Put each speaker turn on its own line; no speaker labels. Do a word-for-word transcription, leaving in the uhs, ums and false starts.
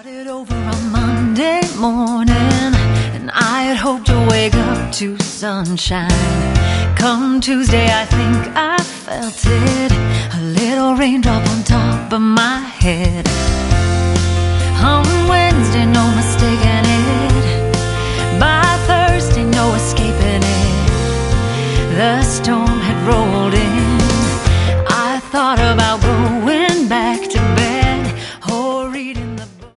Started over on Monday morning, and I had hoped to wake up to sunshine. Come Tuesday, I think I felt it, a little raindrop on top of my head. On Wednesday, no mistaking it, by Thursday, no escaping it. The storm had rolled in,